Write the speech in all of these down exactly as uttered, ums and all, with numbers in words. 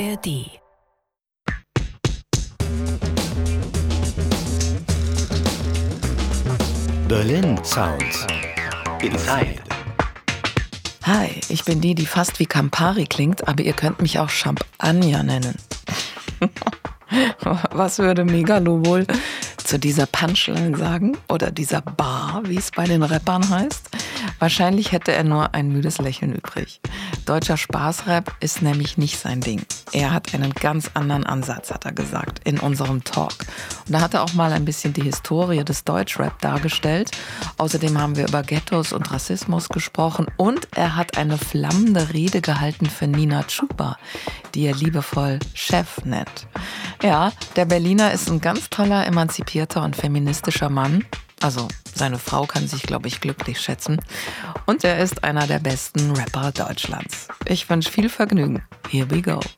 R D. Berlin Sounds. Inside. Hi, ich bin die, die fast wie Campari klingt, aber ihr könnt mich auch Champagner nennen. Was würde Megalo wohl zu dieser Punchline sagen? Oder dieser Bar, wie es bei den Rappern heißt? Wahrscheinlich hätte er nur ein müdes Lächeln übrig. Deutscher Spaßrap ist nämlich nicht sein Ding. Er hat einen ganz anderen Ansatz, hat er gesagt, in unserem Talk. Und da hat er auch mal ein bisschen die Historie des Deutschrap dargestellt. Außerdem haben wir über Ghettos und Rassismus gesprochen. Und er hat eine flammende Rede gehalten für Nina Chuba, die er liebevoll Chef nennt. Ja, der Berliner ist ein ganz toller, emanzipierter und feministischer Mann. Also seine Frau kann sich, glaube ich, glücklich schätzen. Und er ist einer der besten Rapper Deutschlands. Ich wünsche viel Vergnügen. Here we go.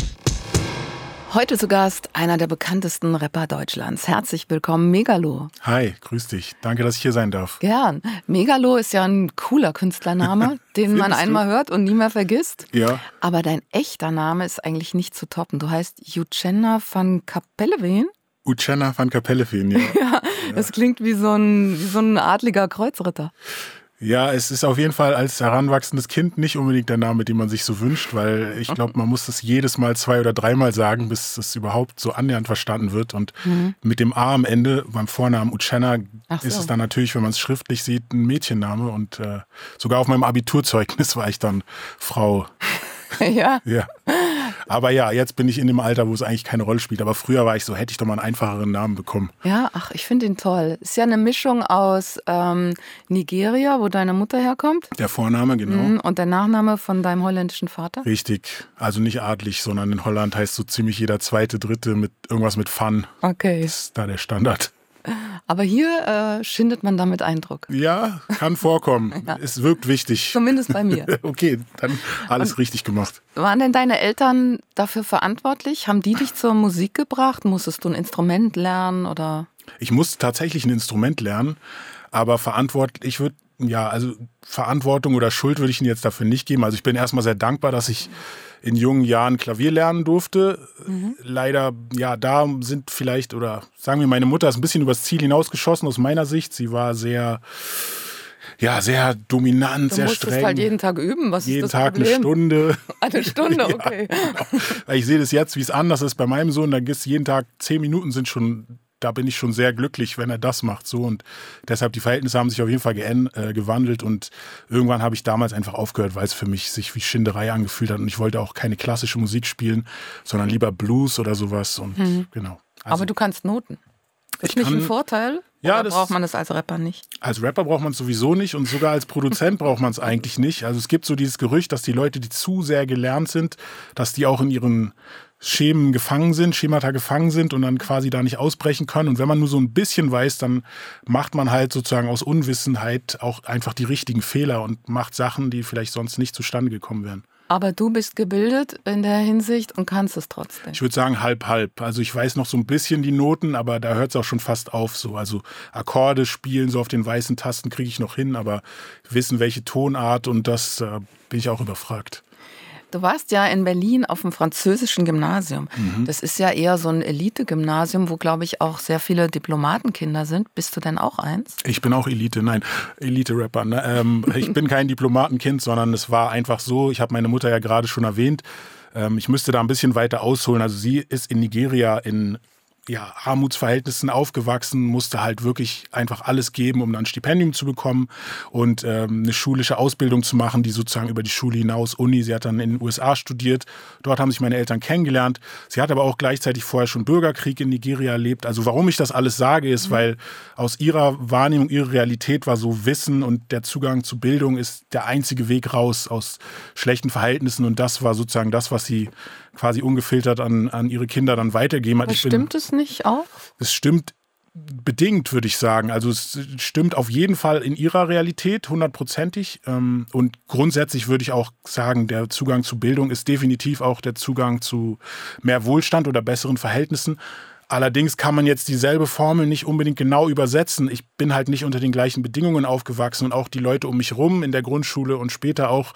Heute zu Gast einer der bekanntesten Rapper Deutschlands. Herzlich willkommen, Megalo. Hi, grüß dich. Danke, dass ich hier sein darf. Gern. Megalo ist ja ein cooler Künstlername, den man einmal du? hört und nie mehr vergisst. Ja. Aber dein echter Name ist eigentlich nicht zu toppen. Du heißt Uchenna van Kapelleveen. Uchenna van Kapelleveen, ja. ja. Das klingt wie so ein, wie so ein adliger Kreuzritter. Ja, es ist auf jeden Fall als heranwachsendes Kind nicht unbedingt der Name, den man sich so wünscht, weil ich glaube, man muss das jedes Mal zwei- oder dreimal sagen, bis es überhaupt so annähernd verstanden wird. Und mhm. mit dem A am Ende, beim Vornamen Uchenna, so. ist es dann natürlich, wenn man es schriftlich sieht, ein Mädchenname. Und äh, sogar auf meinem Abiturzeugnis war ich dann Frau. ja. ja. Aber ja, jetzt bin ich in dem Alter, wo es eigentlich keine Rolle spielt. Aber früher war ich so, hätte ich doch mal einen einfacheren Namen bekommen. Ja, ach, ich finde ihn toll. Ist ja eine Mischung aus ähm, Nigeria, wo deine Mutter herkommt. Der Vorname, genau. Und der Nachname von deinem holländischen Vater. Richtig. Also nicht adlig, sondern in Holland heißt so ziemlich jeder zweite, dritte mit irgendwas mit Van. Okay. Das ist da der Standard. Aber hier äh, schindet man damit Eindruck. Ja, kann vorkommen. ja. Es wirkt wichtig. Zumindest bei mir. Okay, dann alles Und richtig gemacht. Waren denn deine Eltern dafür verantwortlich? Haben die dich zur Musik gebracht? Musstest du ein Instrument lernen oder? Ich musste tatsächlich ein Instrument lernen, aber verantwortlich, ich würde, ja, also Verantwortung oder Schuld würde ich ihnen jetzt dafür nicht geben. Also ich bin erstmal sehr dankbar, dass ich in jungen Jahren Klavier lernen durfte. Mhm. Leider, ja, da sind vielleicht, oder sagen wir, meine Mutter ist ein bisschen übers Ziel hinausgeschossen aus meiner Sicht. Sie war sehr, ja, sehr dominant, du sehr musstest streng. halt jeden Tag üben, was jeden ist das Tag Problem? Eine Stunde. Eine Stunde, ja, okay. Genau. Ich sehe das jetzt, wie es anders ist bei meinem Sohn. Da gibt es jeden Tag zehn Minuten sind schon... Da bin ich schon sehr glücklich, wenn er das macht. So. Und deshalb, die Verhältnisse haben sich auf jeden Fall geänd- äh, gewandelt. Und irgendwann habe ich damals einfach aufgehört, weil es für mich sich wie Schinderei angefühlt hat. Und ich wollte auch keine klassische Musik spielen, sondern lieber Blues oder sowas. Und mhm. genau. Also, aber du kannst Noten. Das ist nicht ein Vorteil? Ja, oder das braucht man das als Rapper nicht? Als Rapper braucht man es sowieso nicht. Und sogar als Produzent braucht man es eigentlich nicht. Also es gibt so dieses Gerücht, dass die Leute, die zu sehr gelernt sind, dass die auch in ihren Schemen gefangen sind, Schemata gefangen sind und dann quasi da nicht ausbrechen können. Und wenn man nur so ein bisschen weiß, dann macht man halt sozusagen aus Unwissenheit auch einfach die richtigen Fehler und macht Sachen, die vielleicht sonst nicht zustande gekommen wären. Aber du bist gebildet in der Hinsicht und kannst es trotzdem. Ich würde sagen halb, halb. Also ich weiß noch so ein bisschen die Noten, aber da hört es auch schon fast auf. So. Also Akkorde spielen, so auf den weißen Tasten kriege ich noch hin, aber wissen, welche Tonart und das äh, bin ich auch überfragt. Du warst ja in Berlin auf dem französischen Gymnasium. Mhm. Das ist ja eher so ein Elite-Gymnasium, wo, glaube ich, auch sehr viele Diplomatenkinder sind. Bist du denn auch eins? Ich bin auch Elite, nein, Elite-Rapper. Ne? Ähm, ich bin kein Diplomatenkind, sondern es war einfach so, ich habe meine Mutter ja gerade schon erwähnt, ähm, ich müsste da ein bisschen weiter ausholen. Also sie ist in Nigeria in ja, Armutsverhältnissen aufgewachsen, musste halt wirklich einfach alles geben, um dann ein Stipendium zu bekommen und ähm, eine schulische Ausbildung zu machen, die sozusagen über die Schule hinaus, Uni, sie hat dann in den U S A studiert, dort haben sich meine Eltern kennengelernt. Sie hat aber auch gleichzeitig vorher schon Bürgerkrieg in Nigeria erlebt. Also warum ich das alles sage, ist, mhm. weil aus ihrer Wahrnehmung, ihre Realität war so, Wissen und der Zugang zu Bildung ist der einzige Weg raus aus schlechten Verhältnissen und das war sozusagen das, was sie quasi ungefiltert an, an ihre Kinder dann weitergeben hat. Aber stimmt es nicht auch? Es stimmt bedingt, würde ich sagen. Also es stimmt auf jeden Fall in ihrer Realität, hundertprozentig. Und grundsätzlich würde ich auch sagen, der Zugang zu Bildung ist definitiv auch der Zugang zu mehr Wohlstand oder besseren Verhältnissen. Allerdings kann man jetzt dieselbe Formel nicht unbedingt genau übersetzen. Ich bin halt nicht unter den gleichen Bedingungen aufgewachsen und auch die Leute um mich rum in der Grundschule und später auch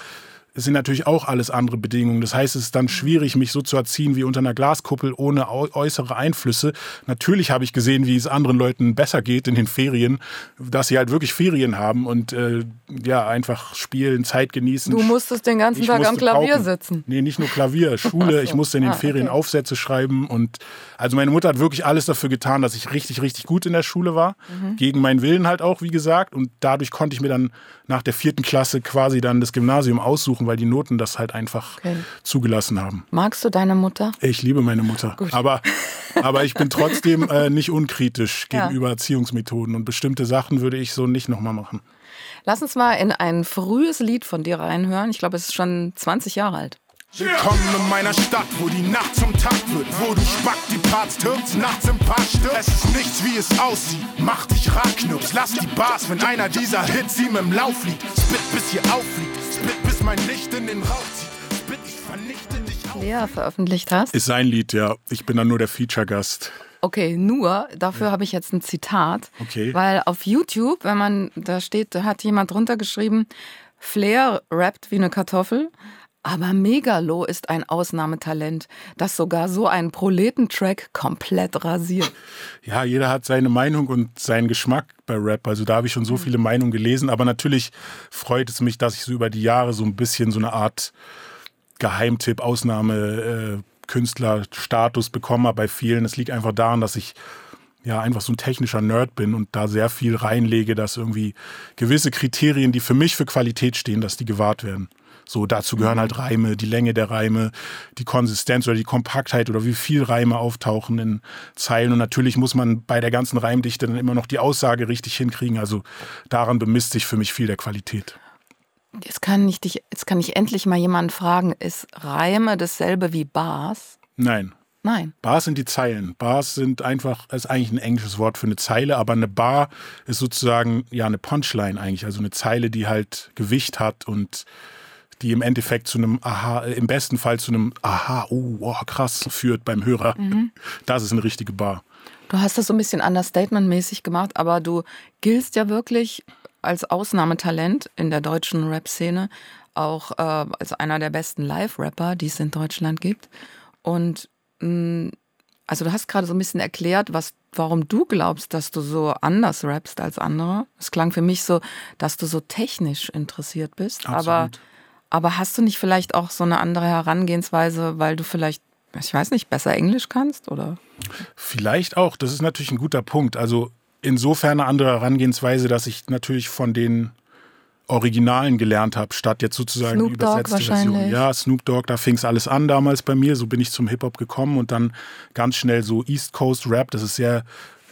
es sind natürlich auch alles andere Bedingungen. Das heißt, es ist dann schwierig, mich so zu erziehen wie unter einer Glaskuppel ohne äußere Einflüsse. Natürlich habe ich gesehen, wie es anderen Leuten besser geht in den Ferien, dass sie halt wirklich Ferien haben und äh, ja, einfach spielen, Zeit genießen. Du musstest den ganzen ich Tag am Klavier pauken. sitzen. Nee, nicht nur Klavier, Schule. So. Ich musste in den ah, Ferien okay. Aufsätze schreiben. Und also meine Mutter hat wirklich alles dafür getan, dass ich richtig, richtig gut in der Schule war. Mhm. Gegen meinen Willen halt auch, wie gesagt. Und dadurch konnte ich mir dann nach der vierten Klasse quasi dann das Gymnasium aussuchen, weil die Noten das halt einfach okay. zugelassen haben. Magst du deine Mutter? Ich liebe meine Mutter. Gut. Aber, aber ich bin trotzdem äh, nicht unkritisch gegenüber ja. Erziehungsmethoden. Und bestimmte Sachen würde ich so nicht nochmal machen. Lass uns mal in ein frühes Lied von dir reinhören. Ich glaube, es ist schon zwanzig Jahre alt. Willkommen in meiner Stadt, wo die Nacht zum Tag wird, wo du Spack die Parts türmst, nachts im Park stirbst. Es ist nichts, wie es aussieht, mach dich rar, Knirps. Lass die Bars, wenn einer dieser Hits ihm im Lauf liegt. Spit, bis hier auffliegt, spit, bis mein Licht in den Rauch zieht. Spit, ich vernichte dich auch. Lea veröffentlicht hast. Ist sein Lied, ja. Ich bin dann nur der Feature-Gast. Okay, nur, dafür ja. habe ich jetzt ein Zitat. Okay. Weil auf YouTube, wenn man, da steht, da hat jemand drunter geschrieben, Flair rappt wie eine Kartoffel. Aber Megalo ist ein Ausnahmetalent, das sogar so einen Proletentrack komplett rasiert. Ja, jeder hat seine Meinung und seinen Geschmack bei Rap. Also da habe ich schon so viele Meinungen gelesen. Aber natürlich freut es mich, dass ich so über die Jahre so ein bisschen so eine Art Geheimtipp, Ausnahme, äh, Künstlerstatus bekommen habe bei vielen. Es liegt einfach daran, dass ich ja einfach so ein technischer Nerd bin und da sehr viel reinlege, dass irgendwie gewisse Kriterien, die für mich für Qualität stehen, dass die gewahrt werden. So, dazu gehören halt Reime, die Länge der Reime, die Konsistenz oder die Kompaktheit oder wie viel Reime auftauchen in Zeilen. Und natürlich muss man bei der ganzen Reimdichte dann immer noch die Aussage richtig hinkriegen. Also daran bemisst sich für mich viel der Qualität. Jetzt kann ich dich, jetzt kann ich endlich mal jemanden fragen, ist Reime dasselbe wie Bars? Nein. Nein. Bars sind die Zeilen. Bars sind einfach, ist eigentlich ein englisches Wort für eine Zeile, aber eine Bar ist sozusagen ja eine Punchline eigentlich. Also eine Zeile, die halt Gewicht hat und die im Endeffekt zu einem Aha, im besten Fall zu einem Aha, oh, oh krass, führt beim Hörer. Mhm. Das ist eine richtige Bar. Du hast das so ein bisschen understatement-mäßig gemacht, aber du giltst ja wirklich als Ausnahmetalent in der deutschen Rap-Szene, auch äh, als einer der besten Live-Rapper, die es in Deutschland gibt. Und mh, also du hast gerade so ein bisschen erklärt, was, warum du glaubst, dass du so anders rappst als andere. Es klang für mich so, dass du so technisch interessiert bist. Absolut. Aber Aber hast du nicht vielleicht auch so eine andere Herangehensweise, weil du vielleicht, ich weiß nicht, besser Englisch kannst, oder? Vielleicht auch. Das ist natürlich ein guter Punkt. Also insofern eine andere Herangehensweise, dass ich natürlich von den Originalen gelernt habe, statt jetzt sozusagen Snoop die Dogg übersetzte Version. wahrscheinlich. Ja, Snoop Dogg, da fing es alles an damals bei mir. So bin ich zum Hip-Hop gekommen und dann ganz schnell so East Coast Rap. Das ist sehr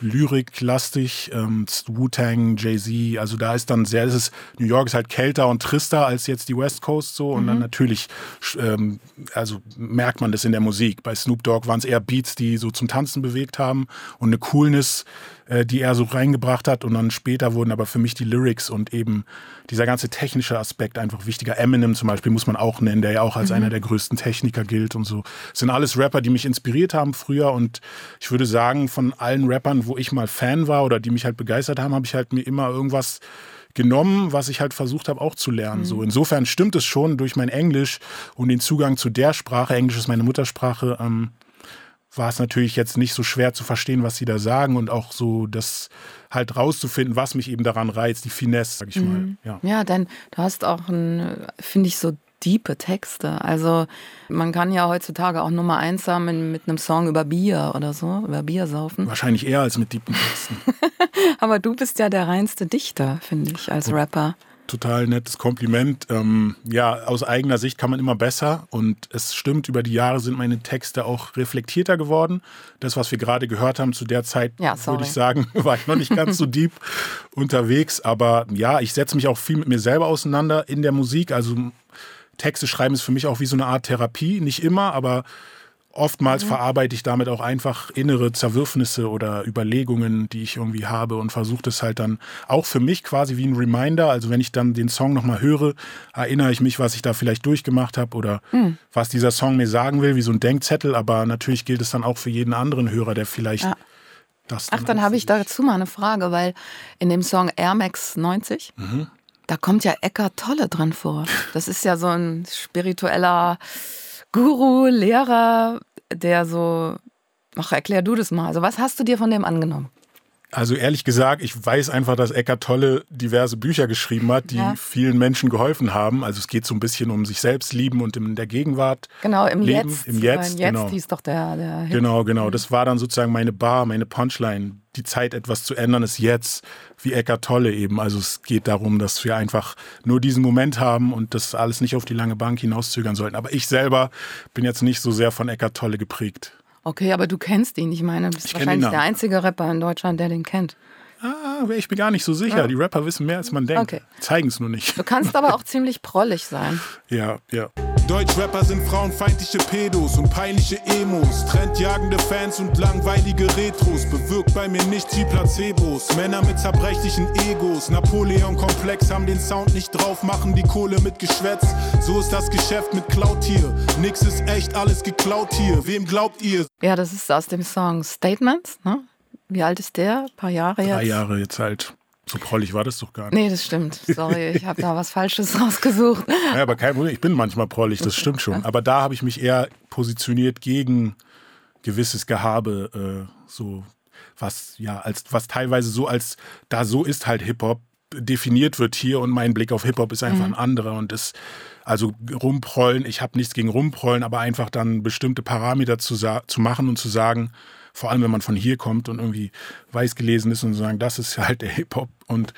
lyriklastig, ähm, Wu-Tang, Jay-Z, also da ist dann sehr, das ist, New York ist halt kälter und trister als jetzt die West Coast so und mhm. dann natürlich, ähm, also merkt man das in der Musik. Bei Snoop Dogg waren es eher Beats, die so zum Tanzen bewegt haben und eine Coolness, äh, die er so reingebracht hat und dann später wurden aber für mich die Lyrics und eben dieser ganze technische Aspekt einfach wichtiger. Eminem zum Beispiel muss man auch nennen, der ja auch als mhm. einer der größten Techniker gilt und so. Das sind alles Rapper, die mich inspiriert haben früher und ich würde sagen, von allen Rappern, wo ich mal Fan war oder die mich halt begeistert haben, habe ich halt mir immer irgendwas genommen, was ich halt versucht habe auch zu lernen. Mhm. So, insofern stimmt es schon durch mein Englisch und den Zugang zu der Sprache, Englisch ist meine Muttersprache, ähm, war es natürlich jetzt nicht so schwer zu verstehen, was sie da sagen und auch so das halt rauszufinden, was mich eben daran reizt, die Finesse, sag ich mhm. mal. Ja, ja, denn du hast auch, ein, finde ich, so diepe Texte. Also man kann ja heutzutage auch Nummer eins haben mit einem Song über Bier oder so, über Bier saufen. Wahrscheinlich eher als mit tiefen Texten. Aber du bist ja der reinste Dichter, finde ich, als Rapper. Total nettes Kompliment. Ähm, ja, aus eigener Sicht kann man immer besser und es stimmt, über die Jahre sind meine Texte auch reflektierter geworden. Das, was wir gerade gehört haben, zu der Zeit, ja, würde ich sagen, war ich noch nicht ganz so deep unterwegs. Aber ja, ich setze mich auch viel mit mir selber auseinander in der Musik. Also Texte schreiben ist für mich auch wie so eine Art Therapie. Nicht immer, aber oftmals mhm. verarbeite ich damit auch einfach innere Zerwürfnisse oder Überlegungen, die ich irgendwie habe und versuche das halt dann auch für mich quasi wie ein Reminder. Also wenn ich dann den Song nochmal höre, erinnere ich mich, was ich da vielleicht durchgemacht habe oder mhm. was dieser Song mir sagen will, wie so ein Denkzettel. Aber natürlich gilt es dann auch für jeden anderen Hörer, der vielleicht ja. das dann Ach, dann habe ich dazu mal eine Frage, weil in dem Song Air Max neunzig, mhm. Da kommt ja Eckart Tolle dran vor. Das ist ja so ein spiritueller Guru, Lehrer, der so, ach, erklär du das mal. Also was hast du dir von dem angenommen? Also ehrlich gesagt, ich weiß einfach, dass Eckart Tolle diverse Bücher geschrieben hat, die ja. vielen Menschen geholfen haben. Also es geht so ein bisschen um sich selbst lieben und in der Gegenwart Genau, im leben. Jetzt. Im Jetzt, Jetzt genau. hieß doch der, der Hit. Genau, genau. Das war dann sozusagen meine Bar, meine Punchline. Die Zeit, etwas zu ändern, ist jetzt, wie Eckart Tolle eben. Also es geht darum, dass wir einfach nur diesen Moment haben und das alles nicht auf die lange Bank hinauszögern sollten. Aber ich selber bin jetzt nicht so sehr von Eckart Tolle geprägt. Okay, aber du kennst ihn. Ich meine, du bist ich wahrscheinlich der einzige Rapper in Deutschland, der den kennt. Ah, wäre ich mir gar nicht so sicher. Ja. Die Rapper wissen mehr, als man denkt. Okay. Zeigen es nur nicht. Du kannst aber auch ziemlich prollig sein. Ja, ja. Deutschrapper sind frauenfeindliche Pedos und peinliche Emos. Trendjagende Fans und langweilige Retros. Bewirkt bei mir nichts wie Placebos. Männer mit zerbrechlichen Egos. Napoleon-Komplex, haben den Sound nicht drauf, machen die Kohle mit Geschwätz. So ist das Geschäft mit Clout hier. Nix ist echt, alles geklaut hier. Wem glaubt ihr? Ja, das ist aus dem Song Statements, ne? Wie alt ist der? Ein paar Jahre jetzt? Drei Jahre jetzt halt. So prollig war das doch gar nicht. Nee, das stimmt. Sorry, ich habe da was Falsches rausgesucht. Ja, aber kein Problem. Ich bin manchmal prollig, das stimmt schon. Aber da habe ich mich eher positioniert gegen gewisses Gehabe, äh, so was ja als was teilweise so als da so ist halt Hip-Hop definiert wird hier und mein Blick auf Hip-Hop ist einfach mhm. ein anderer und ist also rumprollen. Ich habe nichts gegen rumprollen, aber einfach dann bestimmte Parameter zu, zu machen und zu sagen. Vor allem, wenn man von hier kommt und irgendwie weiß gelesen ist und sagen, das ist halt der Hip-Hop. Und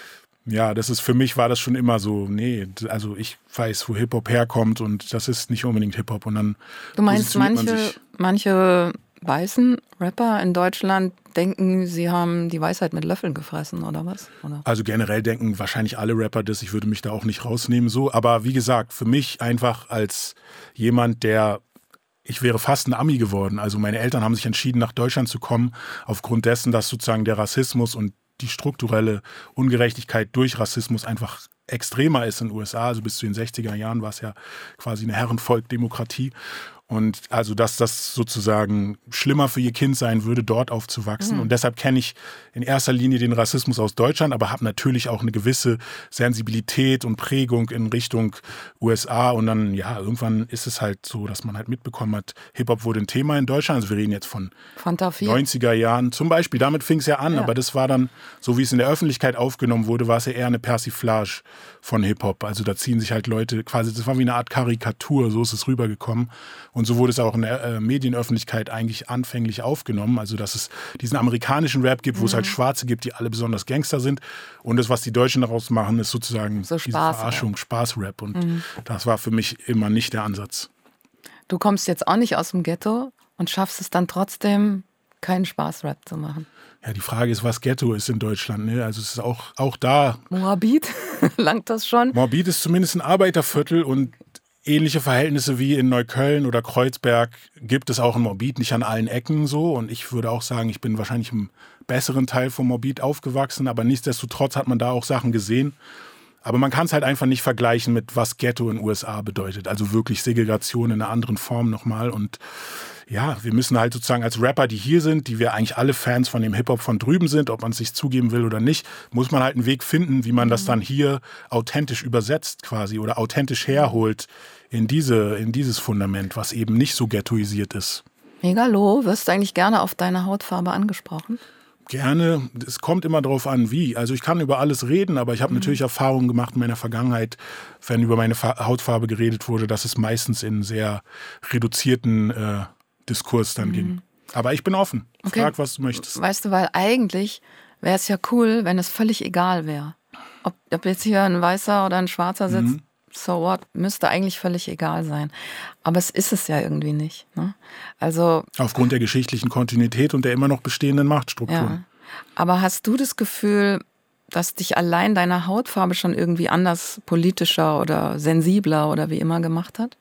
ja, das ist für mich war das schon immer so, nee, also ich weiß, wo Hip-Hop herkommt und das ist nicht unbedingt Hip-Hop. Und dann du meinst, manche, manche weißen Rapper in Deutschland denken, sie haben die Weisheit mit Löffeln gefressen oder was? Oder? Also generell denken wahrscheinlich alle Rapper das. Ich würde mich da auch nicht rausnehmen so. Aber wie gesagt, für mich einfach als jemand, der ich wäre fast ein Ami geworden. Also meine Eltern haben sich entschieden, nach Deutschland zu kommen, aufgrund dessen, dass sozusagen der Rassismus und die strukturelle Ungerechtigkeit durch Rassismus einfach extremer ist in den U S A. Also bis zu den sechziger Jahren war es ja quasi eine Herrenvolk-Demokratie. Und also, dass das sozusagen schlimmer für ihr Kind sein würde, dort aufzuwachsen. Mhm. Und deshalb kenne ich in erster Linie den Rassismus aus Deutschland, aber habe natürlich auch eine gewisse Sensibilität und Prägung in Richtung U S A. Und dann, ja, irgendwann ist es halt so, dass man halt mitbekommen hat, Hip-Hop wurde ein Thema in Deutschland. Also wir reden jetzt von neunziger Jahren zum Beispiel. Damit fing es ja an, ja. aber das war dann, so wie es in der Öffentlichkeit aufgenommen wurde, war es ja eher eine Persiflage von Hip-Hop. Also da ziehen sich halt Leute quasi, das war wie eine Art Karikatur, so ist es rübergekommen. Und so wurde es auch in der äh, Medienöffentlichkeit eigentlich anfänglich aufgenommen. Also, dass es diesen amerikanischen Rap gibt, wo mhm. es halt Schwarze gibt, die alle besonders Gangster sind. Und das, was die Deutschen daraus machen, ist sozusagen so diese Spaß, Verarschung, ja. Spaßrap. Und mhm. das war für mich immer nicht der Ansatz. Du kommst jetzt auch nicht aus dem Ghetto und schaffst es dann trotzdem, keinen Spaßrap zu machen. Ja, die Frage ist, was Ghetto ist in Deutschland. Ne? Also es ist auch, auch da... Moabit? Langt das schon? Moabit ist zumindest ein Arbeiterviertel und ähnliche Verhältnisse wie in Neukölln oder Kreuzberg gibt es auch in Moabit, nicht an allen Ecken so. Und ich würde auch sagen, ich bin wahrscheinlich im besseren Teil von Moabit aufgewachsen, aber nichtsdestotrotz hat man da auch Sachen gesehen. Aber man kann es halt einfach nicht vergleichen mit, was Ghetto in den U S A bedeutet. Also wirklich Segregation in einer anderen Form nochmal. Und ja, wir müssen halt sozusagen als Rapper, die hier sind, die wir eigentlich alle Fans von dem Hip-Hop von drüben sind, ob man es sich zugeben will oder nicht, muss man halt einen Weg finden, wie man das dann hier authentisch übersetzt quasi oder authentisch herholt in, diese, in dieses Fundament, was eben nicht so ghettoisiert ist. Megalo, wirst du eigentlich gerne auf deine Hautfarbe angesprochen? Gerne. Es kommt immer darauf an, wie. Also ich kann über alles reden, aber ich habe mhm. natürlich Erfahrungen gemacht in meiner Vergangenheit, wenn über meine Hautfarbe geredet wurde, dass es meistens in sehr reduzierten äh, Diskurs dann mhm. ging. Aber ich bin offen. Okay. Frag, was du möchtest. Weißt du, weil eigentlich wäre es ja cool, wenn es völlig egal wäre. Ob, ob jetzt hier ein Weißer oder ein Schwarzer sitzt, mhm. so what, müsste eigentlich völlig egal sein. Aber es ist es ja irgendwie nicht. Ne? Also aufgrund der geschichtlichen Kontinuität und der immer noch bestehenden Machtstrukturen. Ja. Aber hast du das Gefühl, dass dich allein deine Hautfarbe schon irgendwie anders politischer oder sensibler oder wie immer gemacht hat?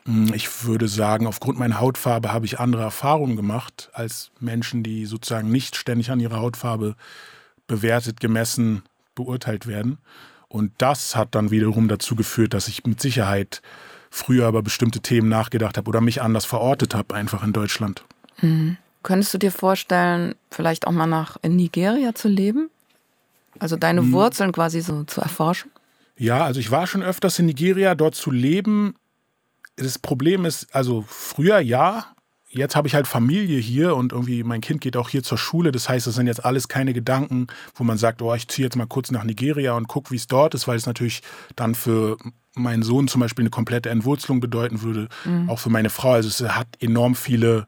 Ich würde sagen, aufgrund meiner Hautfarbe habe ich andere Erfahrungen gemacht als Menschen, die sozusagen nicht ständig an ihrer Hautfarbe bewertet, gemessen, beurteilt werden. Und das hat dann wiederum dazu geführt, dass ich mit Sicherheit früher über bestimmte Themen nachgedacht habe oder mich anders verortet habe, einfach in Deutschland. Mhm. Könntest du dir vorstellen, vielleicht auch mal nach in Nigeria zu leben? Also deine mhm. Wurzeln quasi so zu erforschen? Ja, also ich war schon öfters in Nigeria, dort zu leben. Das Problem ist, also früher ja, jetzt habe ich halt Familie hier und irgendwie mein Kind geht auch hier zur Schule. Das heißt, das sind jetzt alles keine Gedanken, wo man sagt, oh, ich ziehe jetzt mal kurz nach Nigeria und gucke, wie es dort ist, weil es natürlich dann für meinen Sohn zum Beispiel eine komplette Entwurzelung bedeuten würde, mhm. auch für meine Frau. Also es hat enorm viele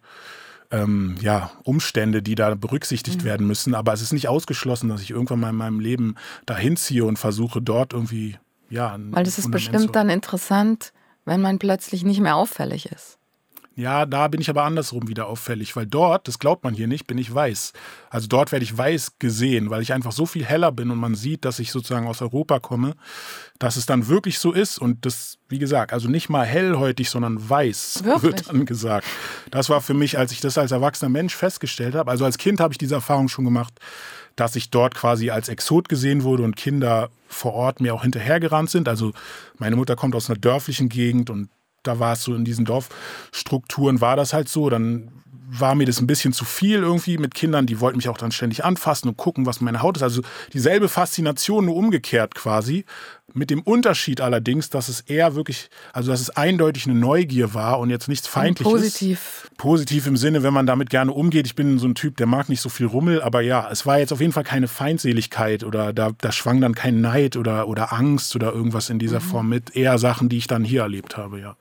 ähm, ja, Umstände, die da berücksichtigt mhm. werden müssen. Aber es ist nicht ausgeschlossen, dass ich irgendwann mal in meinem Leben dahin ziehe und versuche dort irgendwie, ja, ein Weil das ist Fundament bestimmt zu- dann interessant, wenn man plötzlich nicht mehr auffällig ist. Ja, da bin ich aber andersrum wieder auffällig, weil dort, das glaubt man hier nicht, bin ich weiß. Also dort werde ich weiß gesehen, weil ich einfach so viel heller bin und man sieht, dass ich sozusagen aus Europa komme, dass es dann wirklich so ist und das, wie gesagt, also nicht mal hellhäutig, sondern weiß, Wirklich? wird dann gesagt. Das war für mich, als ich das als erwachsener Mensch festgestellt habe, also als Kind habe ich diese Erfahrung schon gemacht, dass ich dort quasi als Exot gesehen wurde und Kinder vor Ort mir auch hinterhergerannt sind. Also meine Mutter kommt aus einer dörflichen Gegend und da war es so, in diesen Dorfstrukturen war das halt so. Dann war mir das ein bisschen zu viel irgendwie mit Kindern. Die wollten mich auch dann ständig anfassen und gucken, was meine Haut ist. Also dieselbe Faszination, nur umgekehrt quasi. Mit dem Unterschied allerdings, dass es eher wirklich, also dass es eindeutig eine Neugier war und jetzt nichts Feindliches. Positiv. Positiv im Sinne, wenn man damit gerne umgeht. Ich bin so ein Typ, der mag nicht so viel Rummel. Aber ja, es war jetzt auf jeden Fall keine Feindseligkeit oder da, da schwang dann kein Neid oder, oder Angst oder irgendwas in dieser mhm. Form mit. Eher Sachen, die ich dann hier erlebt habe, ja.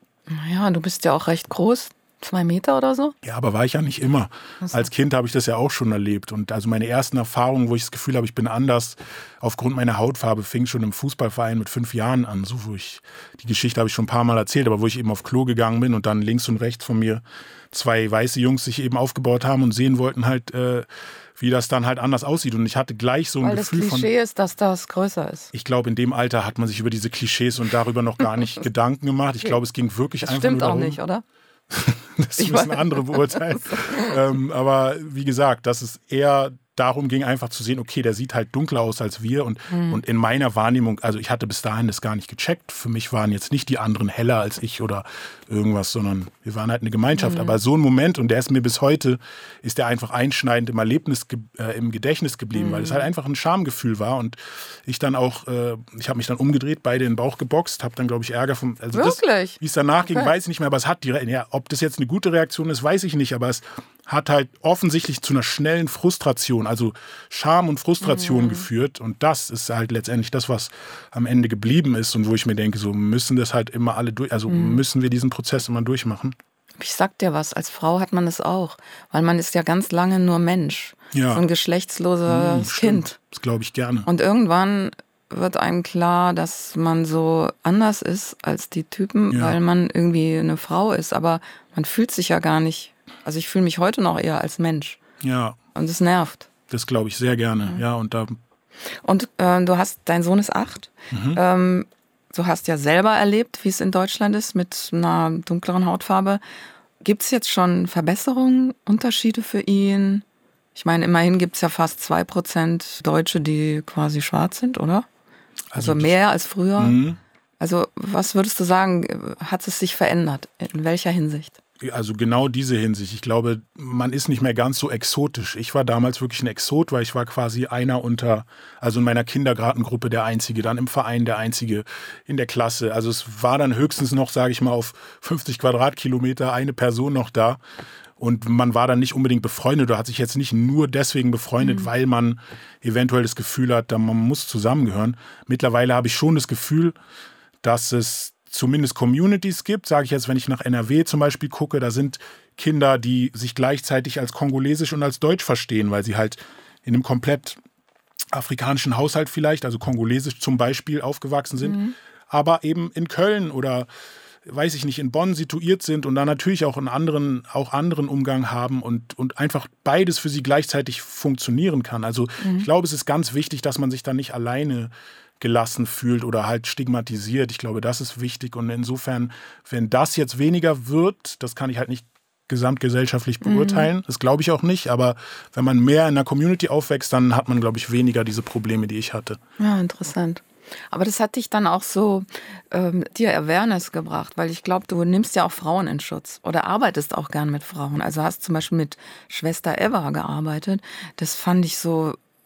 Naja, du bist ja auch recht groß, zwei Meter oder so. Ja, aber war ich ja nicht immer. So. Als Kind habe ich das ja auch schon erlebt. Und also meine ersten Erfahrungen, wo ich das Gefühl habe, ich bin anders aufgrund meiner Hautfarbe, fing schon im Fußballverein mit fünf Jahren an. So, wo ich, die Geschichte habe ich schon ein paar Mal erzählt, aber wo ich eben auf Klo gegangen bin und dann links und rechts von mir zwei weiße Jungs sich eben aufgebaut haben und sehen wollten halt, äh, wie das dann halt anders aussieht. Und ich hatte gleich so ein Weil Gefühl das von... Klischee ist, dass das größer ist. Ich glaube, in dem Alter hat man sich über diese Klischees und darüber noch gar nicht Gedanken gemacht. Ich glaube, es ging wirklich Das einfach stimmt nur auch darum, nicht, oder? das müssen andere beurteilen. ähm, aber wie gesagt, dass es eher darum ging, einfach zu sehen, okay, der sieht halt dunkler aus als wir. Und, mhm. und in meiner Wahrnehmung, also ich hatte bis dahin das gar nicht gecheckt. Für mich waren jetzt nicht die anderen heller als ich oder irgendwas, sondern wir waren halt eine Gemeinschaft. Mhm. Aber so ein Moment, und der ist mir bis heute, ist der einfach einschneidend im Erlebnis, äh, im Gedächtnis geblieben, mhm. weil es halt einfach ein Schamgefühl war. Und ich dann auch, äh, ich habe mich dann umgedreht, beide in den Bauch geboxt, habe dann, glaube ich, Ärger vom... Also Wirklich? Das, wie es danach okay. ging, weiß ich nicht mehr, aber es hat die, ja, ob das jetzt eine gute Reaktion ist, weiß ich nicht, aber es hat halt offensichtlich zu einer schnellen Frustration, also Scham und Frustration mhm. geführt. Und das ist halt letztendlich das, was am Ende geblieben ist und wo ich mir denke, so müssen das halt immer alle durch, also mhm. müssen wir diesen Prozess immer durchmachen. Ich sag dir was, als Frau hat man das auch, weil man ist ja ganz lange nur Mensch, ja. so ein geschlechtsloses mhm, Kind. Das glaube ich gerne. Und irgendwann wird einem klar, dass man so anders ist als die Typen, ja. weil man irgendwie eine Frau ist, aber man fühlt sich ja gar nicht. Also ich fühle mich heute noch eher als Mensch. Ja. Und es nervt. Das glaube ich sehr gerne. Mhm. Ja, und da. Und äh, du hast, dein Sohn ist acht. Mhm. Ähm, du hast ja selber erlebt, wie es in Deutschland ist mit einer dunkleren Hautfarbe. Gibt es jetzt schon Verbesserungen, Unterschiede für ihn? Ich meine, immerhin gibt es ja fast zwei Prozent Deutsche, die quasi schwarz sind, oder? Also, also mehr als früher. Mhm. Also was würdest du sagen, hat es sich verändert? In welcher Hinsicht? Also genau diese Hinsicht. Ich glaube, man ist nicht mehr ganz so exotisch. Ich war damals wirklich ein Exot, weil ich war quasi einer unter, also in meiner Kindergartengruppe der Einzige, dann im Verein der Einzige, in der Klasse. Also es war dann höchstens noch, sage ich mal, auf fünfzig Quadratkilometer eine Person noch da. Und man war dann nicht unbedingt befreundet oder hat sich jetzt nicht nur deswegen befreundet, mhm. weil man eventuell das Gefühl hat, man muss zusammengehören. Mittlerweile habe ich schon das Gefühl, dass es zumindest Communities gibt, sage ich jetzt, wenn ich nach N R W zum Beispiel gucke, da sind Kinder, die sich gleichzeitig als Kongolesisch und als Deutsch verstehen, weil sie halt in einem komplett afrikanischen Haushalt vielleicht, also Kongolesisch zum Beispiel, aufgewachsen sind, mhm. aber eben in Köln oder, weiß ich nicht, in Bonn situiert sind und da natürlich auch einen anderen, auch anderen Umgang haben und, und einfach beides für sie gleichzeitig funktionieren kann. Also mhm. ich glaube, es ist ganz wichtig, dass man sich da nicht alleine gelassen fühlt oder halt stigmatisiert. Ich glaube, das ist wichtig und insofern, wenn das jetzt weniger wird, das kann ich halt nicht gesamtgesellschaftlich beurteilen, mhm. das glaube ich auch nicht, aber wenn man mehr in der Community aufwächst, dann hat man, glaube ich, weniger diese Probleme, die ich hatte. Ja, interessant. Aber das hat dich dann auch so ähm, dir Awareness gebracht, weil ich glaube, du nimmst ja auch Frauen in Schutz oder arbeitest auch gern mit Frauen. Also hast zum Beispiel mit Schwester Eva gearbeitet. Das fand ich so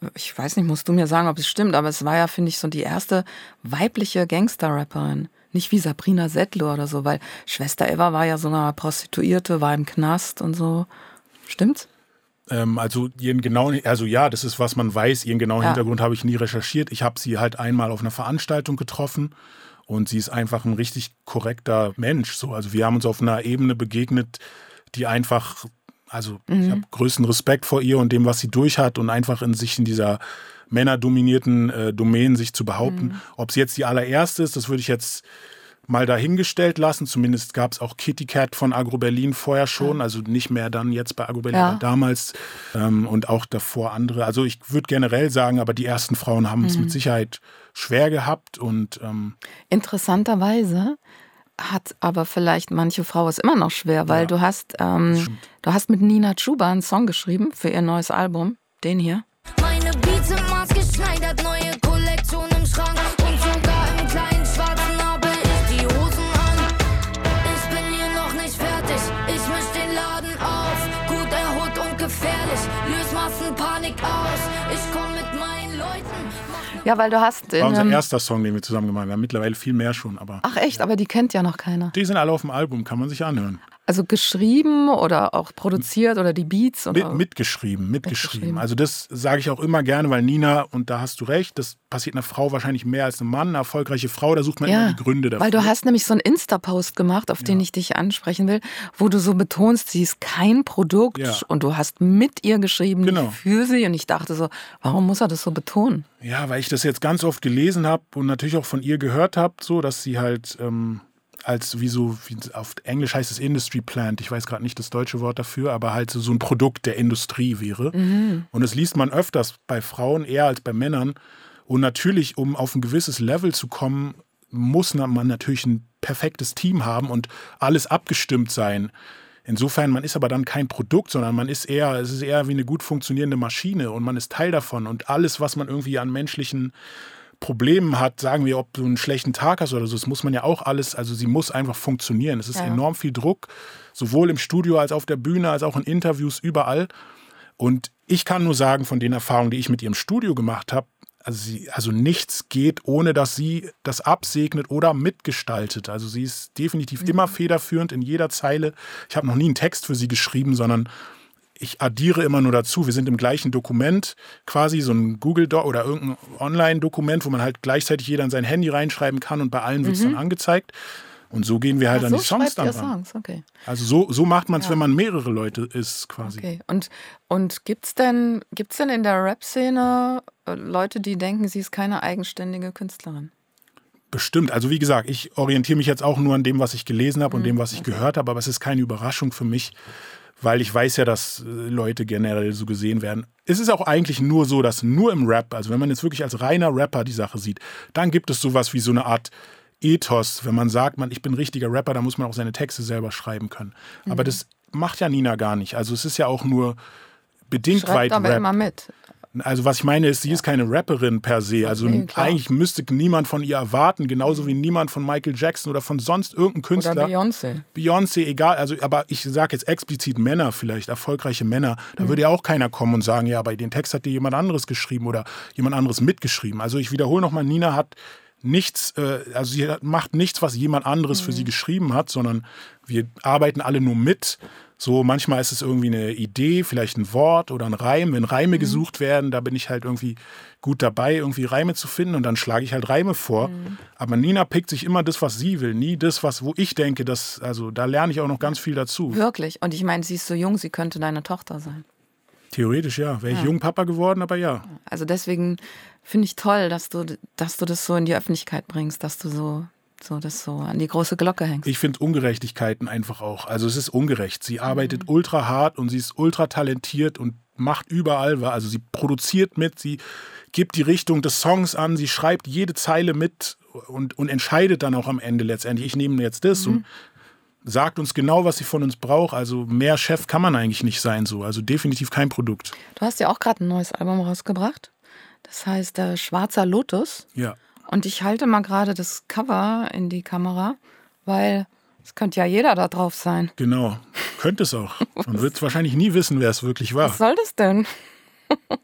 ich weiß nicht, musst du mir sagen, ob es stimmt, aber es war ja, finde ich, so die erste weibliche Gangster-Rapperin. Nicht wie Sabrina Settler oder so, weil Schwester Eva war ja so eine Prostituierte, war im Knast und so. Stimmt's? Ähm, also ihren genauen, also ja, das ist, was man weiß. Ihren genauen ja. Hintergrund habe ich nie recherchiert. Ich habe sie halt einmal auf einer Veranstaltung getroffen und sie ist einfach ein richtig korrekter Mensch. So. Also wir haben uns auf einer Ebene begegnet, die einfach, also mhm. ich habe größten Respekt vor ihr und dem, was sie durch hat und einfach in sich in dieser männerdominierten äh, Domänen sich zu behaupten. Mhm. Ob sie jetzt die allererste ist, das würde ich jetzt mal dahingestellt lassen. Zumindest gab es auch Kitty Cat von Agro Berlin vorher schon, ja. also nicht mehr dann jetzt bei Agro Berlin, ja. aber damals ähm, und auch davor andere. Also ich würde generell sagen, aber die ersten Frauen haben mhm. es mit Sicherheit schwer gehabt. Und ähm interessanterweise hat aber vielleicht manche Frau es immer noch schwer, weil ja, du hast ähm, du hast mit Nina Chuba einen Song geschrieben für ihr neues Album, den hier. Meine Beats sind maßgeschneidert, neue Kollektion im Schrank und sogar im kleinen schwarzen Nabel ist die Hosen an. Ich bin hier noch nicht fertig, ich misch den Laden auf, gut erholt und gefährlich, löse Massenpanik aus, ich komm mit meinen Leuten. Ja, weil du hast... Das war unser erster Song, den wir zusammen gemacht haben, mittlerweile viel mehr schon. Aber ach echt, aber die kennt ja noch keiner. Die sind alle auf dem Album, kann man sich anhören. Also geschrieben oder auch produziert oder die Beats? Oder? Mit, mitgeschrieben, mitgeschrieben. mitgeschrieben. Also das sage ich auch immer gerne, weil Nina, und da hast du recht, das passiert einer Frau wahrscheinlich mehr als einem Mann, eine erfolgreiche Frau, da sucht man ja, immer die Gründe dafür. Weil du hast nämlich so einen Insta-Post gemacht, auf ja. den ich dich ansprechen will, wo du so betonst, sie ist kein Produkt ja. und du hast mit ihr geschrieben, genau. für sie, und ich dachte so, warum muss er das so betonen? Ja, weil ich das jetzt ganz oft gelesen habe und natürlich auch von ihr gehört habe, so, dass sie halt... Ähm, als wie so, wie auf Englisch heißt es Industry Plant, ich weiß gerade nicht das deutsche Wort dafür, aber halt so, so ein Produkt der Industrie wäre. Mhm. Und das liest man öfters bei Frauen eher als bei Männern. Und natürlich, um auf ein gewisses Level zu kommen, muss man natürlich ein perfektes Team haben und alles abgestimmt sein. Insofern, man ist aber dann kein Produkt, sondern man ist eher, es ist eher wie eine gut funktionierende Maschine und man ist Teil davon. Und alles, was man irgendwie an menschlichen Problemen hat, sagen wir, ob du einen schlechten Tag hast oder so, das muss man ja auch alles, also sie muss einfach funktionieren. Es ist ja. enorm viel Druck, sowohl im Studio als auf der Bühne, als auch in Interviews, überall. Und ich kann nur sagen, von den Erfahrungen, die ich mit ihrem Studio gemacht habe, also, sie, also nichts geht, ohne dass sie das absegnet oder mitgestaltet. Also sie ist definitiv mhm. immer federführend in jeder Zeile. Ich habe noch nie einen Text für sie geschrieben, sondern ich addiere immer nur dazu. Wir sind im gleichen Dokument, quasi so ein Google-Doc oder irgendein Online-Dokument, wo man halt gleichzeitig jeder in sein Handy reinschreiben kann und bei allen wird es mhm. dann angezeigt. Und so gehen wir halt Ach, an so die Songs dann ran. Songs? Okay. Also so, so macht man es, ja. wenn man mehrere Leute ist, quasi. Okay. Und, und gibt es denn, gibt's denn in der Rap-Szene Leute, die denken, sie ist keine eigenständige Künstlerin? Bestimmt. Also wie gesagt, ich orientiere mich jetzt auch nur an dem, was ich gelesen habe mhm. und dem, was ich okay. gehört habe, aber es ist keine Überraschung für mich, weil ich weiß ja, dass Leute generell so gesehen werden. Es ist auch eigentlich nur so, dass nur im Rap, also wenn man jetzt wirklich als reiner Rapper die Sache sieht, dann gibt es sowas wie so eine Art Ethos. Wenn man sagt, man, ich bin ein richtiger Rapper, dann muss man auch seine Texte selber schreiben können. Mhm. Aber das macht ja Nina gar nicht. Also es ist ja auch nur bedingt Schreibt weit aber Rap. Immer mit. Also was ich meine ist, sie ja. ist keine Rapperin per se. Also okay, eigentlich müsste niemand von ihr erwarten, genauso wie niemand von Michael Jackson oder von sonst irgendeinem Künstler. Oder Beyoncé. Beyoncé, egal. Also, aber ich sage jetzt explizit Männer vielleicht, erfolgreiche Männer. Da mhm. würde ja auch keiner kommen und sagen, ja, aber den Text hat dir jemand anderes geschrieben oder jemand anderes mitgeschrieben. Also ich wiederhole nochmal, Nina hat nichts, äh, also sie macht nichts, was jemand anderes mhm. für sie geschrieben hat, sondern wir arbeiten alle nur mit. So, manchmal ist es irgendwie eine Idee, vielleicht ein Wort oder ein Reim. Wenn Reime mhm. gesucht werden, da bin ich halt irgendwie gut dabei, irgendwie Reime zu finden und dann schlage ich halt Reime vor. Mhm. Aber Nina pickt sich immer das, was sie will, nie das, was, wo ich denke, dass, also da lerne ich auch noch ganz viel dazu. Wirklich? Und ich meine, sie ist so jung, sie könnte deine Tochter sein. Theoretisch ja. Wäre ich ja. Jungpapa geworden, aber ja. Also deswegen finde ich toll, dass du, dass du das so in die Öffentlichkeit bringst, dass du so... so das so an die große Glocke hängst. Ich finde Ungerechtigkeiten einfach auch. Also es ist ungerecht. Sie arbeitet mhm. ultra hart und sie ist ultra talentiert und macht überall was. Also sie produziert mit, sie gibt die Richtung des Songs an, sie schreibt jede Zeile mit und, und entscheidet dann auch am Ende letztendlich. Ich nehme jetzt das mhm. und sagt uns genau, was sie von uns braucht. Also mehr Chef kann man eigentlich nicht sein so. Also definitiv kein Produkt. Du hast ja auch gerade ein neues Album rausgebracht. Das heißt äh, Schwarzer Lotus. Ja. Und ich halte mal gerade das Cover in die Kamera, weil es könnte ja jeder da drauf sein. Genau, könnte es auch. Man wird es wahrscheinlich nie wissen, wer es wirklich war. Was soll das denn?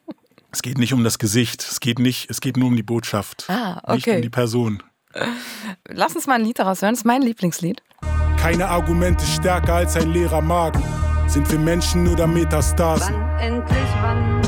Es geht nicht um das Gesicht, es geht nicht, es geht nur um die Botschaft, Ah, nicht okay. um die Person. Lass uns mal ein Lied daraus hören. Das ist mein Lieblingslied. Keine Argumente stärker als ein leerer Magen. Sind wir Menschen oder Metastasen? Wann endlich, wann?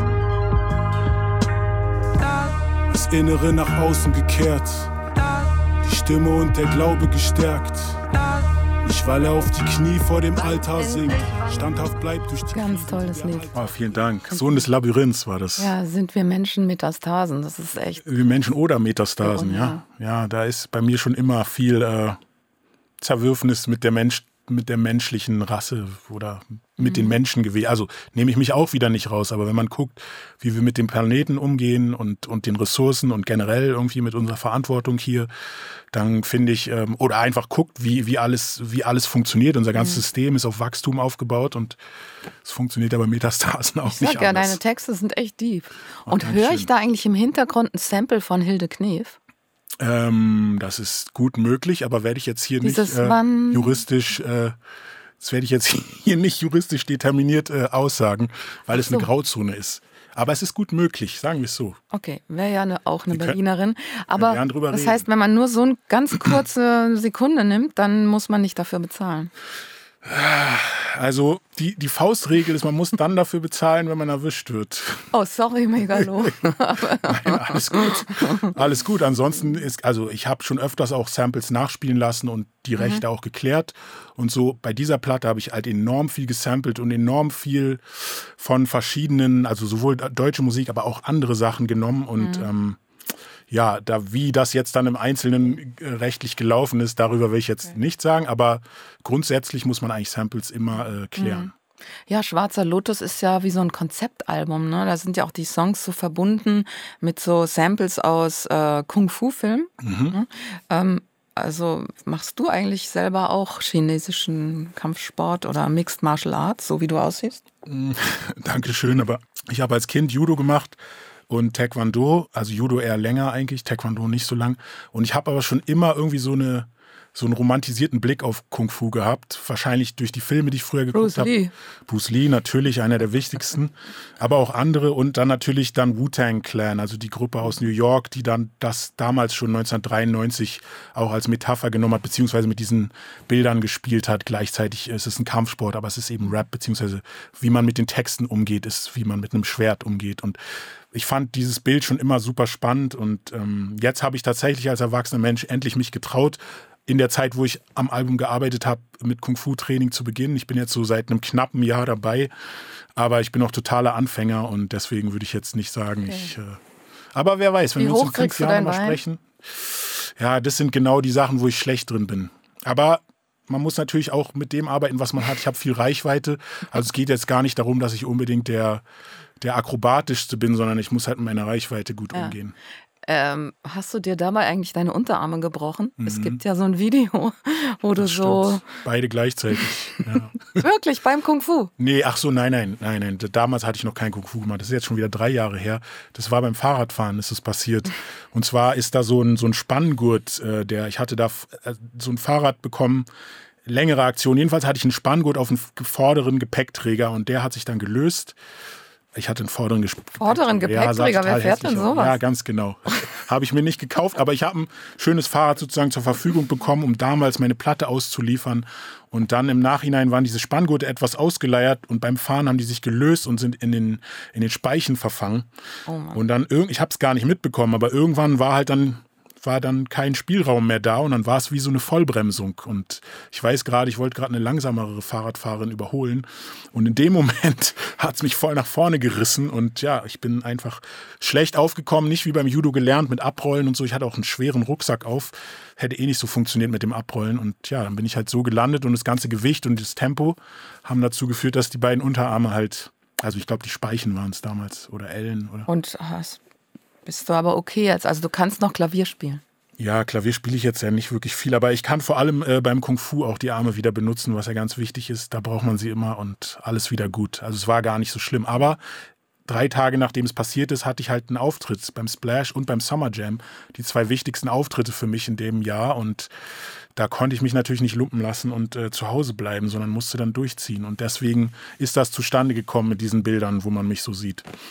Das Innere nach außen gekehrt, die Stimme und der Glaube gestärkt. Nicht weil er auf die Knie vor dem Altar singt, standhaft bleibt durch die Ganz Krisen, tolles die wir Lied. Oh, vielen Dank. Sohn des Labyrinths war das. Ja, sind wir Menschen Metastasen? Das ist echt. Wir Menschen oder Metastasen, Ja, ja. Ja, da ist bei mir schon immer viel äh, Zerwürfnis mit der Mensch, mit der menschlichen Rasse oder mit den Menschen gewesen. Also nehme ich mich auch wieder nicht raus, aber wenn man guckt, wie wir mit dem Planeten umgehen und, und den Ressourcen und generell irgendwie mit unserer Verantwortung hier, dann finde ich, ähm, oder einfach guckt, wie, wie, alles, wie alles funktioniert. Unser ganzes Mhm. System ist auf Wachstum aufgebaut und es funktioniert aber Metastasen auch Ich nicht sag ja, anders. deine Texte sind echt deep. Und danke höre ich schön. da eigentlich im Hintergrund ein Sample von Hilde Knef? Ähm, das ist gut möglich, aber werde ich jetzt hier Dieses nicht äh, Wann- juristisch, äh, das werde ich jetzt hier nicht juristisch determiniert äh, aussagen, weil es so. eine Grauzone ist. Aber es ist gut möglich, sagen wir es so. Okay, wäre ja eine, auch eine Wir können- Berlinerin. Aber gern drüber das reden. heißt, wenn man nur so eine ganz kurze Sekunde nimmt, dann muss man nicht dafür bezahlen. Also die, die Faustregel ist, man muss dann dafür bezahlen, wenn man erwischt wird. Oh, sorry, Megalo. Nein, alles gut. Alles gut. Ansonsten ist, also ich habe schon öfters auch Samples nachspielen lassen und die Rechte auch geklärt. Und so bei dieser Platte habe ich halt enorm viel gesampelt und enorm viel von verschiedenen, also sowohl deutsche Musik, aber auch andere Sachen genommen. Und ähm, ja, da wie das jetzt dann im Einzelnen äh, rechtlich gelaufen ist, darüber will ich jetzt nicht sagen. Aber grundsätzlich muss man eigentlich Samples immer äh, klären. Ja, Schwarzer Lotus ist ja wie so ein Konzeptalbum. Ne? Da sind ja auch die Songs so verbunden mit so Samples aus äh, Kung-Fu-Filmen. Ne? Ähm, also machst du eigentlich selber auch chinesischen Kampfsport oder Mixed Martial Arts, so wie du aussiehst? Dankeschön, aber ich habe als Kind Judo gemacht und Taekwondo, also Judo eher länger eigentlich, Taekwondo nicht so lang. Und ich habe aber schon immer irgendwie so eine so einen romantisierten Blick auf Kung Fu gehabt. Wahrscheinlich durch die Filme, die ich früher geguckt Bruce habe. Lee. Bruce Lee, natürlich einer der wichtigsten. Aber auch andere und dann natürlich dann Wu-Tang Clan, also die Gruppe aus New York, die dann das damals schon neunzehnhundertdreiundneunzig auch als Metapher genommen hat, beziehungsweise mit diesen Bildern gespielt hat. Gleichzeitig ist es ein Kampfsport, aber es ist eben Rap, beziehungsweise wie man mit den Texten umgeht, ist wie man mit einem Schwert umgeht. Und ich fand dieses Bild schon immer super spannend und ähm, jetzt habe ich tatsächlich als erwachsener Mensch endlich mich getraut, in der Zeit, wo ich am Album gearbeitet habe, mit Kung-Fu-Training zu beginnen. Ich bin jetzt so seit einem knappen Jahr dabei, aber ich bin noch totaler Anfänger und deswegen würde ich jetzt nicht sagen, Okay. ich... Äh, aber wer weiß, wenn Wie wir uns in hoch fünf kriegst du Jahren dein mal Bein? sprechen. Ja, das sind genau die Sachen, wo ich schlecht drin bin. Aber man muss natürlich auch mit dem arbeiten, was man hat. Ich habe viel Reichweite. Also es geht jetzt gar nicht darum, dass ich unbedingt der, der akrobatischste bin, sondern ich muss halt mit meiner Reichweite gut Ja. umgehen. Ähm, hast du dir dabei eigentlich deine Unterarme gebrochen? Mhm. Es gibt ja so ein Video, wo du so Stimmt. Beide gleichzeitig. Ja. wirklich beim Kung Fu. Nee, ach so, nein, nein, nein, nein. Damals hatte ich noch kein Kung Fu gemacht. Das ist jetzt schon wieder drei Jahre her. Das war beim Fahrradfahren, ist es passiert. Und zwar ist da so ein, so ein Spanngurt, äh, der, ich hatte da f- äh, so ein Fahrrad bekommen, längere Aktion. Jedenfalls hatte ich einen Spanngurt auf dem vorderen Gepäckträger und der hat sich dann gelöst. Ich hatte einen vorderen Ges- Vorderen sah Gepäckträger, wer total fährt denn hässlich aus. sowas? Ja, ganz genau. Habe ich mir nicht gekauft, aber ich habe ein schönes Fahrrad sozusagen zur Verfügung bekommen, um damals meine Platte auszuliefern. Und dann im Nachhinein waren diese Spanngurte etwas ausgeleiert und beim Fahren haben die sich gelöst und sind in den, in den Speichen verfangen. Oh Mann. Und dann, irg- ich habe es gar nicht mitbekommen, aber irgendwann war halt dann war dann kein Spielraum mehr da und dann war es wie so eine Vollbremsung. Und ich weiß gerade, ich wollte gerade eine langsamere Fahrradfahrerin überholen und in dem Moment hat es mich voll nach vorne gerissen und ja, ich bin einfach schlecht aufgekommen, nicht wie beim Judo gelernt mit Abrollen und so. Ich hatte auch einen schweren Rucksack auf, hätte eh nicht so funktioniert mit dem Abrollen und ja, dann bin ich halt so gelandet und das ganze Gewicht und das Tempo haben dazu geführt, dass die beiden Unterarme halt, also ich glaube, die Speichen waren es damals oder Ellen oder. Und hast, bist du aber okay jetzt? Also du kannst noch Klavier spielen. Ja, Klavier spiele ich jetzt ja nicht wirklich viel, aber ich kann vor allem äh, beim Kung Fu auch die Arme wieder benutzen, was ja ganz wichtig ist. Da braucht man sie immer und alles wieder gut. Also es war gar nicht so schlimm. Aber drei Tage nachdem es passiert ist, hatte ich halt einen Auftritt beim Splash und beim Summer Jam. Die zwei wichtigsten Auftritte für mich in dem Jahr und da konnte ich mich natürlich nicht lumpen lassen und äh, zu Hause bleiben, sondern musste dann durchziehen. Und deswegen ist das zustande gekommen mit diesen Bildern, wo man mich so sieht.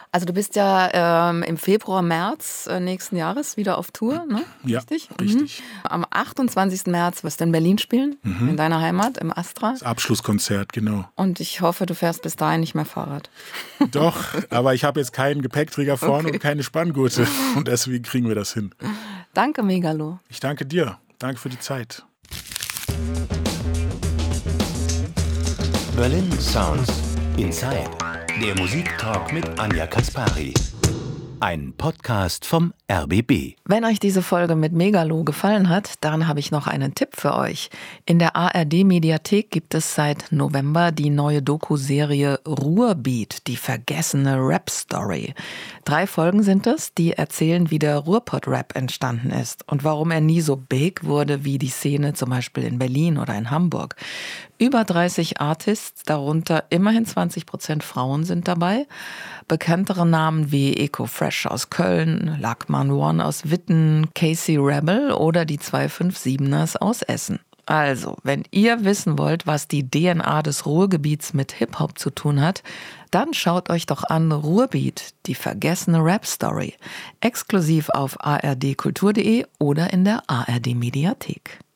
Also du bist ja ähm, im Februar, März äh, nächsten Jahres wieder auf Tour, ne? Ja, richtig? richtig. Mhm. Am achtundzwanzigsten März wirst du in Berlin spielen, mhm. in deiner Heimat, im Astra. Das Abschlusskonzert, genau. Und ich hoffe, du fährst bis dahin nicht mehr Fahrrad. Doch, aber ich habe jetzt keinen Gepäckträger vorne okay. und keine Spanngurte. Und deswegen kriegen wir das hin. Danke, Megalo. Ich danke dir. Danke für die Zeit. Berlin Sounds Inside. Der Musiktalk mit Anja Kaspari. Ein Podcast vom R B B. Wenn euch diese Folge mit Megalo gefallen hat, dann habe ich noch einen Tipp für euch. In der A R D-Mediathek gibt es seit November die neue Doku-Serie Ruhrbeat, die vergessene Rap-Story. Drei Folgen sind es, die erzählen, wie der Ruhrpott-Rap entstanden ist und warum er nie so big wurde wie die Szene zum Beispiel in Berlin oder in Hamburg. Über dreißig Artists, darunter immerhin zwanzig Prozent Frauen sind dabei. Bekanntere Namen wie Eco Fresh aus Köln, Lackman One aus Witten, Casey Rebel oder die zwei fünf siebeners aus Essen. Also, wenn ihr wissen wollt, was die D N A des Ruhrgebiets mit Hip-Hop zu tun hat, dann schaut euch doch an Ruhrbeat, die vergessene Rap-Story. Exklusiv auf a r d kultur punkt d e oder in der A R D-Mediathek.